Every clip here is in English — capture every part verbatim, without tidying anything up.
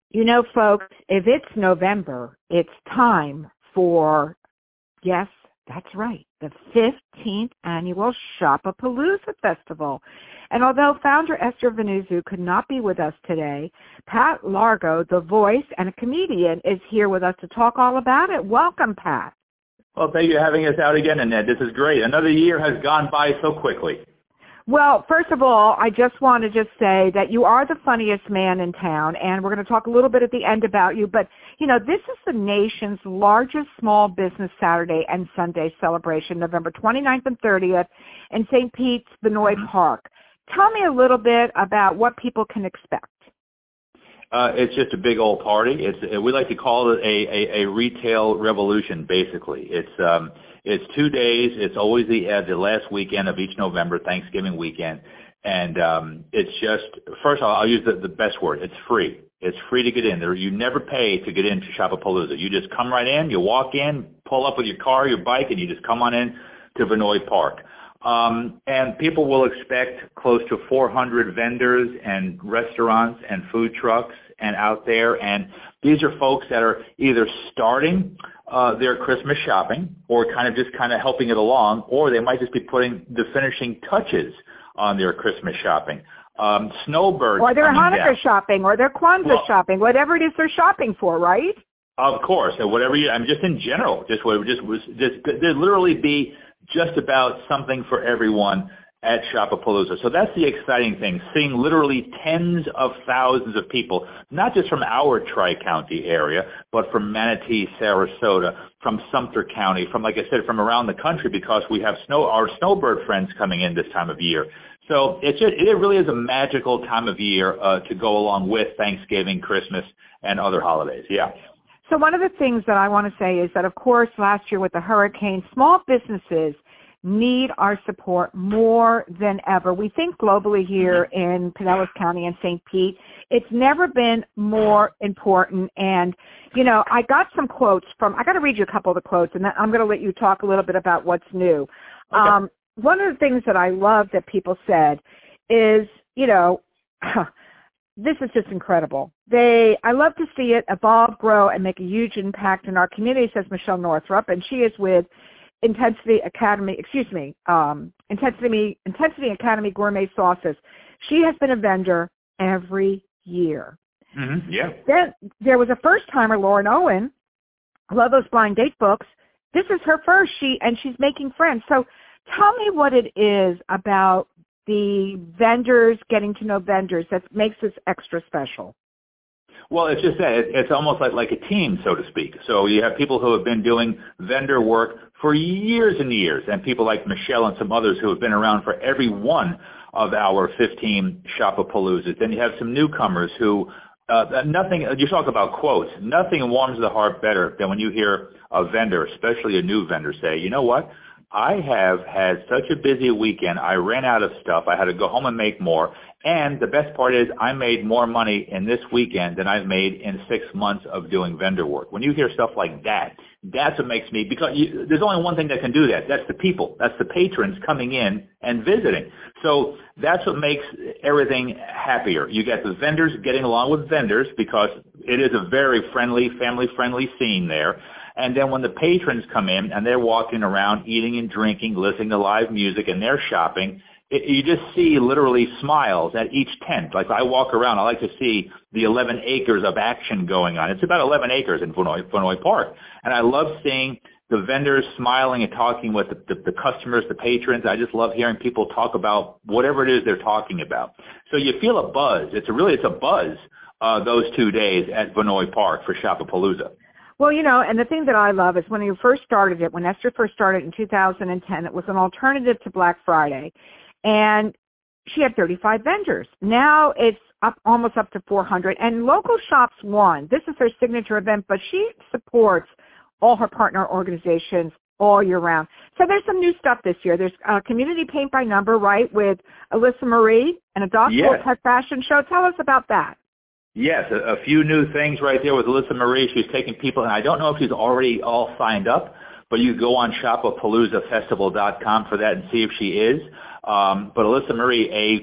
You know, folks, if it's November, it's time for, yes, that's right, the fifteenth Annual Shopapalooza Festival. And although founder Esther Venuzu could not be with us today, Pat Largo, the voice and a comedian, is here with us to talk all about it. Welcome, Pat. Well, thank you for having us out again, Annette. This is great. Another year has gone by so quickly. Well, first of all, I just want to just say that you are the funniest man in town, and we're going to talk a little bit at the end about you. But, you know, this is the nation's largest small business Saturday and Sunday celebration, November twenty-ninth and thirtieth in Saint Pete's, Vinoy Park. Tell me a little bit about what people can expect. Uh, it's just a big old party. It's we like to call it a, a, a retail revolution, basically. It's um, it's two days. It's always the uh, the last weekend of each November, Thanksgiving weekend, and um, it's just first of all, I'll use the, the best word. It's free. It's free to get in there. You never pay to get into Shopapalooza. You just come right in. You walk in, pull up with your car, your bike, and you just come on in to Vinoy Park. Um, and people will expect close to four hundred vendors and restaurants and food trucks and out there. And these are folks that are either starting uh, their Christmas shopping or kind of just kind of helping it along, or they might just be putting the finishing touches on their Christmas shopping. Um, snowbirds or their Hanukkah down. shopping or their Kwanzaa well, shopping, whatever it is they're shopping for, right? Of course. And whatever you, I mean, just in general, just what just was just there'd literally be just about something for everyone at Shopapalooza. So that's the exciting thing, seeing literally tens of thousands of people, not just from our Tri-County area, but from Manatee, Sarasota, from Sumter County, from, like I said, from around the country, because we have snow our snowbird friends coming in this time of year. So it's just, it really is a magical time of year uh, to go along with Thanksgiving, Christmas, and other holidays. Yeah. So one of the things that I want to say is that, of course, last year with the hurricane, small businesses need our support more than ever. We think globally here in Pinellas County and Saint Pete, it's never been more important. And, you know, I got some quotes from, I got to read you a couple of the quotes, and then I'm going to let you talk a little bit about what's new. Okay. Um, one of the things that I love that people said is, you know, this is just incredible. They, I love to see it evolve, grow, and make a huge impact in our community, says Michelle Northrup, and she is with Intensity Academy, excuse me, um, Intensity Intensity Academy Gourmet Sauces. She has been a vendor every year. Mm-hmm. Yeah. Then there was a first-timer, Lauren Owen, Love Those Blind Date books. This is her first, she and she's making friends. So tell me what it is about the vendors, getting to know vendors, that makes this extra special. Well, it's just that. It's almost like, like a team, so to speak. So you have people who have been doing vendor work for years and years, and people like Michelle and some others who have been around for every one of our fifteen Shopapaloozas. Then you have some newcomers who, uh, nothing, you talk about quotes, nothing warms the heart better than when you hear a vendor, especially a new vendor, say, you know what? I have had such a busy weekend. I ran out of stuff. I had to go home and make more. And the best part is I made more money in this weekend than I've made in six months of doing vendor work. When you hear stuff like that, that's what makes me, because you, there's only one thing that can do that. That's the people. That's the patrons coming in and visiting. So that's what makes everything happier. You get the vendors getting along with vendors, because it is a very friendly, family-friendly scene there. And then when the patrons come in and they're walking around, eating and drinking, listening to live music, and they're shopping, it, you just see literally smiles at each tent. Like I walk around, I like to see the eleven acres of action going on. It's about eleven acres in Vinoy, Vinoy Park. And I love seeing the vendors smiling and talking with the, the, the customers, the patrons. I just love hearing people talk about whatever it is they're talking about. So you feel a buzz. It's a really, it's a buzz uh, those two days at Vinoy Park for Shopapalooza. Well, you know, and the thing that I love is when you first started it, when Esther first started in two thousand ten, it was an alternative to Black Friday. And she had thirty-five vendors. Now it's up almost up to four hundred. And Local Shops won. This is her signature event, but she supports all her partner organizations all year round. So there's some new stuff this year. There's uh, Community Paint by Number, right, with Alyssa Marie and a Dog Yes. Pet Fashion Show. Tell us about that. Yes, a, a few new things right there with Alyssa Marie. She's taking people, and I don't know if she's already all signed up, but you go on Shopapalooza Festival dot com for that and see if she is. Um, but Alyssa Marie, a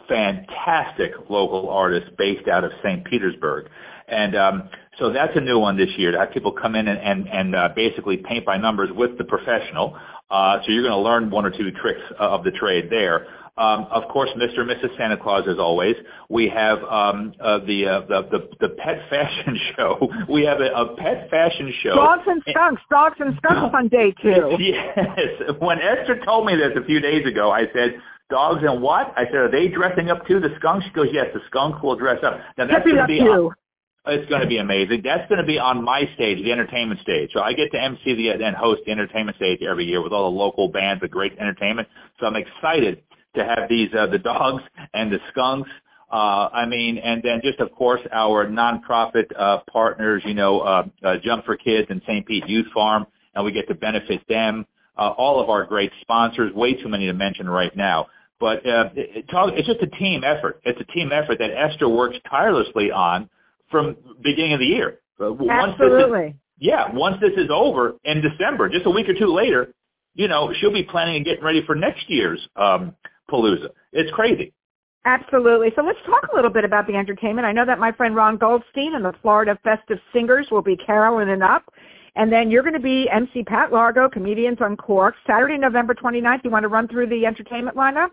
fantastic local artists based out of Saint Petersburg. And um, so that's a new one this year, to have people come in and, and, and uh, basically paint by numbers with the professional. Uh, so you're going to learn one or two tricks of the trade there. Um, of course, Mister and Missus Santa Claus, as always. We have um, uh, the, uh, the the the pet fashion show. We have a, a pet fashion show. Dogs and skunks. Dogs and skunks on day two. Yes. When Esther told me this a few days ago, I said, dogs and what? I said, are they dressing up too, the skunks? She goes, yes, the skunk will dress up. Now, that's going to be on, it's going to be amazing. That's going to be on my stage, the entertainment stage. So I get to emcee the, and host the entertainment stage every year with all the local bands, the great entertainment. So I'm excited to have these, uh, the dogs and the skunks. Uh, I mean, and then just, of course, our nonprofit uh, partners, you know, uh, uh, Jump for Kids and Saint Pete Youth Farm, and we get to benefit them. Uh, all of our great sponsors, way too many to mention right now. But uh, it, it talk, it's just a team effort. It's a team effort that Esther works tirelessly on from beginning of the year. Uh, once Absolutely. This is, yeah, once this is over in December, just a week or two later, you know, she'll be planning and getting ready for next year's um, Palooza. It's crazy. Absolutely. So let's talk a little bit about the entertainment. I know that my friend Ron Goldstein and the Florida Festive Singers will be caroling it up. And then you're going to be M C Pat Largo, Comedians Uncorked, Saturday, November twenty-ninth. You want to run through the entertainment lineup?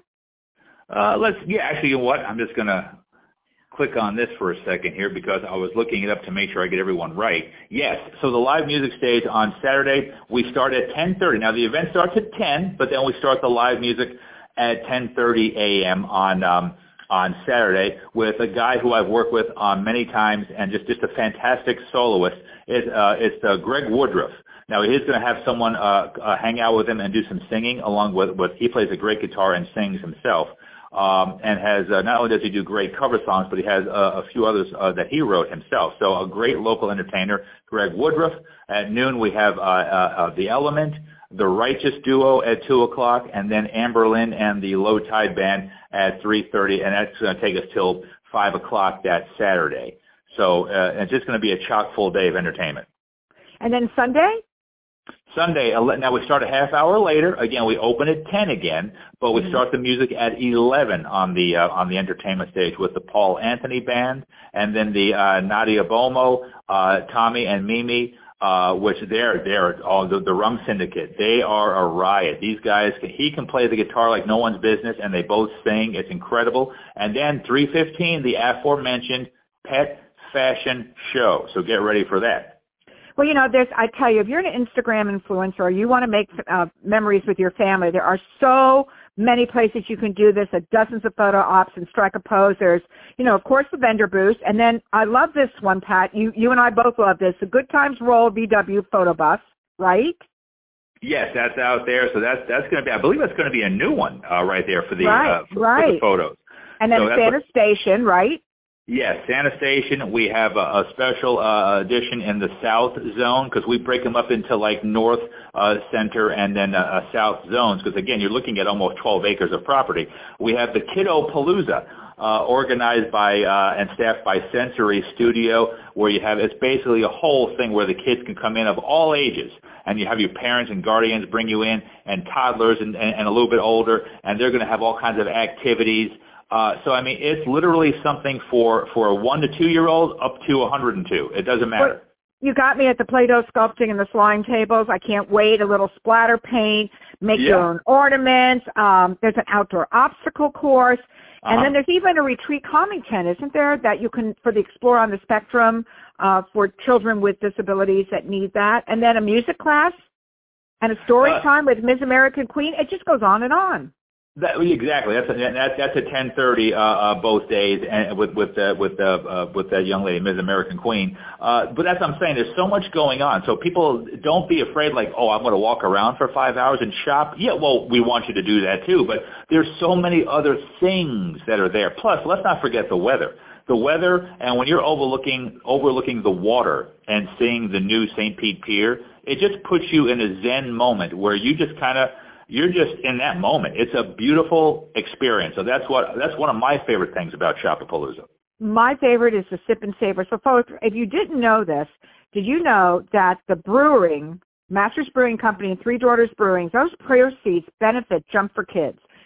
Uh, let's, yeah, actually, you know what? I'm just going to click on this for a second here because I was looking it up to make sure I get everyone right. Yes, so the live music stage on Saturday, we start at ten thirty. Now, the event starts at ten, but then we start the live music at ten thirty a.m. on um, on Saturday with a guy who I've worked with uh, many times and just, just a fantastic soloist. It's, uh, it's uh, Greg Woodruff. Now, he's going to have someone uh, uh, hang out with him and do some singing along with, with he plays a great guitar and sings himself. Um, and has uh, not only does he do great cover songs, but he has uh, a few others uh, that he wrote himself. So a great local entertainer, Greg Woodruff. At noon, we have uh, uh, uh, The Element, The Righteous Duo at two o'clock, and then Amber Lynn and the Low Tide Band at three thirty, and that's going to take us till five o'clock that Saturday. So uh, it's just going to be a chock-full day of entertainment. And then Sunday? Sunday, now we start a half hour later. Again, we open at ten again, but we start the music at eleven on the uh, on the entertainment stage with the Paul Anthony Band, and then the uh, Nadia Bomo, uh, Tommy and Mimi, uh, which they're they're all the, the Rum Syndicate. They are a riot. These guys, he can play the guitar like no one's business, and they both sing. It's incredible. And then three fifteen, the aforementioned Pet Fashion Show. So get ready for that. Well, you know, there's, I tell you, if you're an Instagram influencer or you want to make uh, memories with your family, there are so many places you can do this, uh, dozens of photo ops and strike a pose. There's, you know, of course, the vendor booth. And then I love this one, Pat. You you and I both love this. The Good Times Roll V W photo bus, right? Yes, that's out there. So that's that's going to be, I believe that's going to be a new one uh, right there for the, right, uh, for, right. for the photos. And then so Santa what, Station, right? Yes, Santa Station, we have a, a special uh, edition in the South Zone because we break them up into like North, uh, Center, and then uh, uh, South Zones because, again, you're looking at almost twelve acres of property. We have the Kiddo Palooza uh, organized by uh, and staffed by Sensory Studio where you have, it's basically a whole thing where the kids can come in of all ages and you have your parents and guardians bring you in and toddlers and, and, and a little bit older, and they're going to have all kinds of activities. Uh, so, I mean, it's literally something for, for a one to two-year-old up to one hundred two. It doesn't matter. Well, you got me at the Play-Doh sculpting and the slime tables. I can't wait. A little splatter paint, make yeah. your own ornaments. Um, there's an outdoor obstacle course. And uh-huh. then there's even a retreat calming tent, isn't there, that you can, for the Explore on the Spectrum, uh, for children with disabilities that need that. And then a music class and a story uh, time with Miz American Queen. It just goes on and on. That, exactly. That's a, that, that's at ten thirty uh, uh, both days, and with with uh, with uh, uh, with that young lady, Miz American Queen. Uh, but that's what I'm saying. There's so much going on, so people don't be afraid. Like, oh, I'm going to walk around for five hours and shop. Yeah, well, we want you to do that too. But there's so many other things that are there. Plus, let's not forget the weather. The weather, and when you're overlooking overlooking the water and seeing the new Saint Pete Pier, it just puts you in a Zen moment where you just kind of. You're just in that moment. It's a beautiful experience. So that's what that's one of my favorite things about Shopapalooza. My favorite is the sip and savor. So, folks, if you didn't know this, did you know that the brewing, Masters Brewing Company and Three Daughters Brewing, those proceeds benefit Jump for Kids,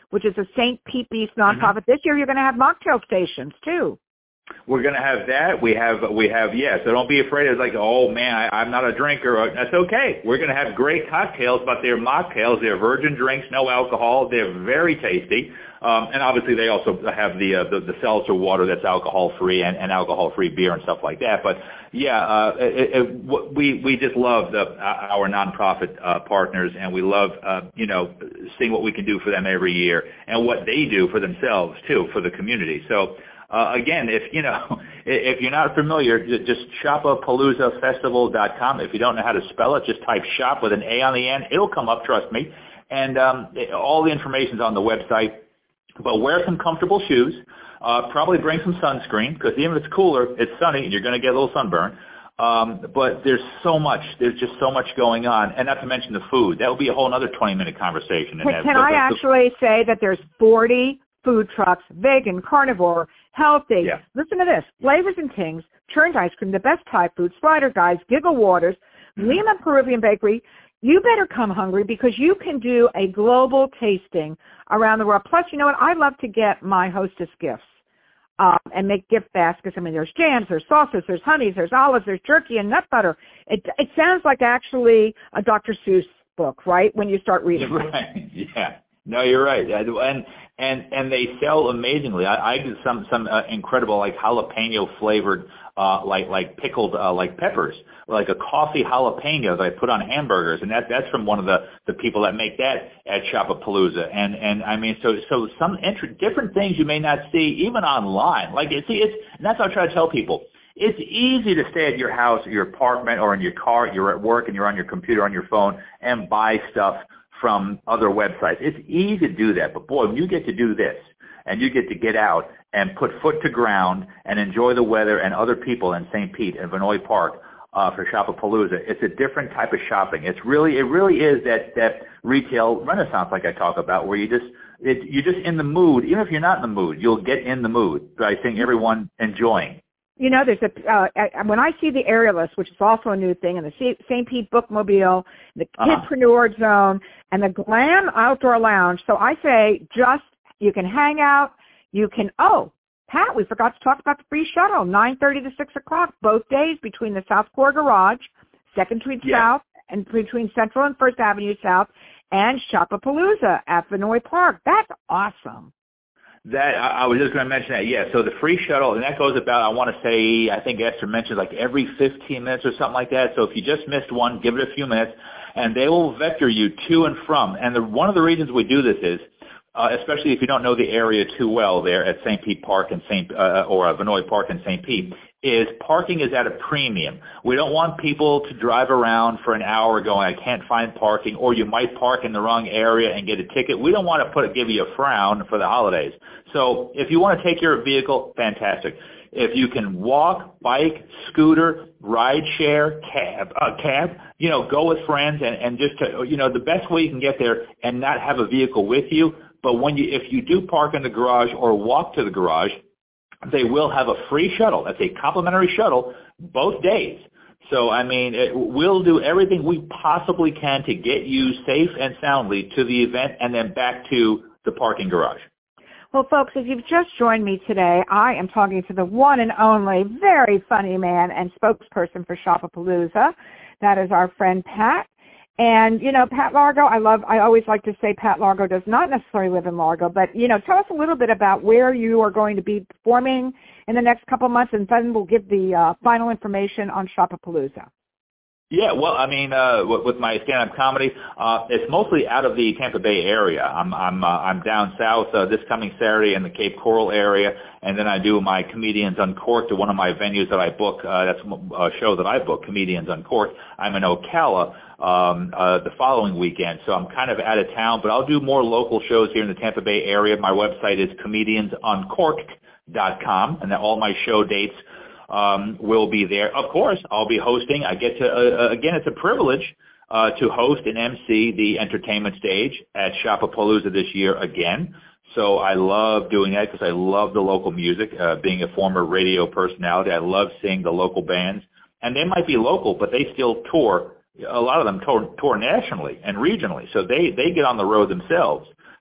which is a Saint Pete Beast nonprofit. Mm-hmm. This year you're going to have mocktail stations, too. We're going to have that. We have, we have, yeah, so don't be afraid. It's like, oh, man, I, I'm not a drinker. That's okay. We're going to have great cocktails, but they're mocktails. They're virgin drinks, no alcohol. They're very tasty. Um, and obviously they also have the, uh, the, the seltzer water that's alcohol-free and, and alcohol-free beer and stuff like that. But, yeah, uh, it, it, we, we just love the, our nonprofit uh, partners, and we love, uh, you know, seeing what we can do for them every year and what they do for themselves, too, for the community. So, Uh, again, if you know, if you're not familiar, just shop a palooza festival dot com. If you don't know how to spell it, just type shop with an A on the end. It'll come up, trust me. And um, all the information's on the website. But wear some comfortable shoes. Uh, probably bring some sunscreen, because even if it's cooler, it's sunny, and you're going to get a little sunburn. Um, but there's so much. There's just so much going on, and not to mention the food. That will be a whole other twenty-minute conversation. Can, can I actually say that there's forty food trucks, vegan, carnivore, healthy. Yeah. Listen to this. Flavors and Tings, Churned Ice Cream, The Best Thai Food, Slider Guys, Giggle Waters, mm-hmm. Lima Peruvian Bakery. You better come hungry, because you can do a global tasting around the world. Plus, you know what? I love to get my hostess gifts um, and make gift baskets. I mean, there's jams, there's sauces, there's honeys, there's olives, there's jerky and nut butter. It, it sounds like actually a Doctor Seuss book, right, when you start reading. Right, yeah. No, you're right, and and and they sell amazingly. I, I did some some uh, incredible like jalapeno flavored uh, like like pickled uh, like peppers, like a coffee jalapeno that I put on hamburgers, and that that's from one of the, the people that make that at Shopapalooza. And and I mean, so so some int- different things you may not see even online. Like see, it's and that's what I try to tell people. It's easy to stay at your house, your apartment, or in your car. You're at work and you're on your computer, on your phone, and buy stuff from other websites. It's easy to do that, but boy, when you get to do this and you get to get out and put foot to ground and enjoy the weather and other people in Saint Pete and Vinoy Park uh, for Shopapalooza, it's a different type of shopping. It's really, it really is that, that retail renaissance like I talk about, where you just, it, you're just in the mood. Even if you're not in the mood, you'll get in the mood by seeing everyone enjoying. You know, there's a uh, when I see the Aerialist, which is also a new thing, and the Saint Pete Bookmobile, the uh-huh. Kidpreneur Zone, and the Glam Outdoor Lounge. So I say, just you can hang out. You can. Oh, Pat, we forgot to talk about the free shuttle, nine thirty to six o'clock, both days between the South Core Garage, Second Street yeah. South, and between Central and First Avenue South, and Shopapalooza at Vinoy Park. That's awesome. That I, I was just going to mention that, yeah. So the free shuttle, and that goes about, I want to say, I think Esther mentioned like every fifteen minutes or something like that. So if you just missed one, give it a few minutes, and they will vector you to and from. And the, one of the reasons we do this is, uh, especially if you don't know the area too well there at Saint Pete Park and Saint uh, or uh, Vinoy Park and Saint Pete, is parking is at a premium. We don't want people to drive around for an hour going, I can't find parking, or you might park in the wrong area and get a ticket. We don't want to put give you a frown for the holidays. So if you want to take your vehicle, fantastic. If you can walk, bike, scooter, ride share, cab, uh, cab, you know, go with friends and, and just, to, you know, the best way you can get there and not have a vehicle with you. But when you, if you do park in the garage or walk to the garage, they will have a free shuttle. That's a complimentary shuttle both days. So, I mean, it, we'll do everything we possibly can to get you safe and soundly to the event and then back to the parking garage. Well, folks, if you've just joined me today, I am talking to the one and only very funny man and spokesperson for Shopapalooza. That is our friend Pat. And, you know, Pat Largo, I love, I always like to say Pat Largo does not necessarily live in Largo, but, you know, tell us a little bit about where you are going to be performing in the next couple of months, and then we'll give the uh, final information on Shopapalooza. Yeah, well, I mean, uh, with my stand-up comedy, uh, it's mostly out of the Tampa Bay area. I'm I'm uh, I'm down south uh, this coming Saturday in the Cape Coral area, and then I do my Comedians Uncorked to one of my venues that I book. Uh, that's a show that I book, Comedians Uncorked. I'm in Ocala um, uh, the following weekend, so I'm kind of out of town, but I'll do more local shows here in the Tampa Bay area. My website is comedians uncorked dot com, and all my show dates Um, will be there. Of course, I'll be hosting. I get to, uh, again, it's a privilege uh, to host and M C the entertainment stage at Shopapalooza this year again. So I love doing that because I love the local music. Uh, being a former radio personality, I love seeing the local bands. And they might be local, but they still tour. A lot of them tour, tour nationally and regionally. So they, they get on the road themselves.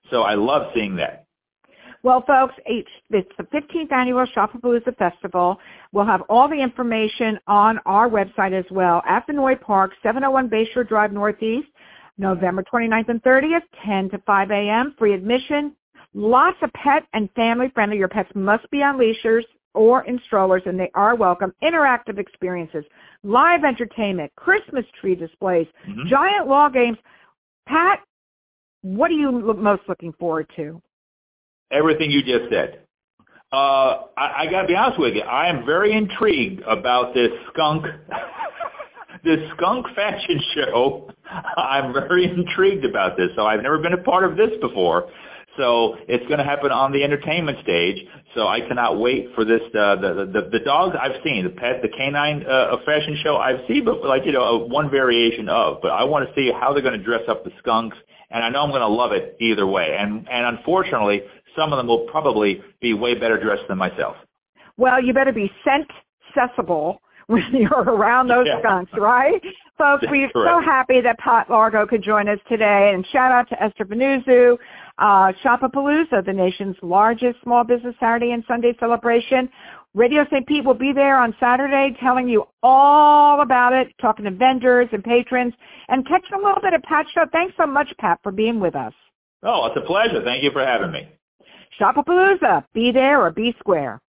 So I love seeing that. Well, folks, it's the fifteenth Annual Shopapalooza Festival. We'll have all the information on our website as well. At Vinoy Park, seven oh one Bayshore Drive Northeast, November twenty-ninth and thirtieth, ten to five a.m., free admission. Lots of pet and family-friendly. Your pets must be on leashes or in strollers, and they are welcome. Interactive experiences, live entertainment, Christmas tree displays, mm-hmm. giant wall games. Pat, what are you look, most looking forward to? Everything you just said. Uh, I, I got to be honest with you. I am very intrigued about this skunk, this skunk fashion show. I'm very intrigued about this. So I've never been a part of this before. So it's going to happen on the entertainment stage. So I cannot wait for this. Uh, the, the the dogs I've seen, the pet, the canine uh, fashion show I've seen, but like you know, one variation of. But I want to see how they're going to dress up the skunks, and I know I'm going to love it either way. And and unfortunately, some of them will probably be way better dressed than myself. Well, you better be scent accessible when you're around those yeah. skunks, right? Folks, we're so happy that Pat Largo could join us today. And shout out to Esther Benuzu, uh, Shopapalooza, the nation's largest small business Saturday and Sunday celebration. Radio Saint Pete will be there on Saturday telling you all about it, talking to vendors and patrons, and catching a little bit of Pat's show. Thanks so much, Pat, for being with us. Oh, it's a pleasure. Thank you for having me. Shopapalooza, be there or be square.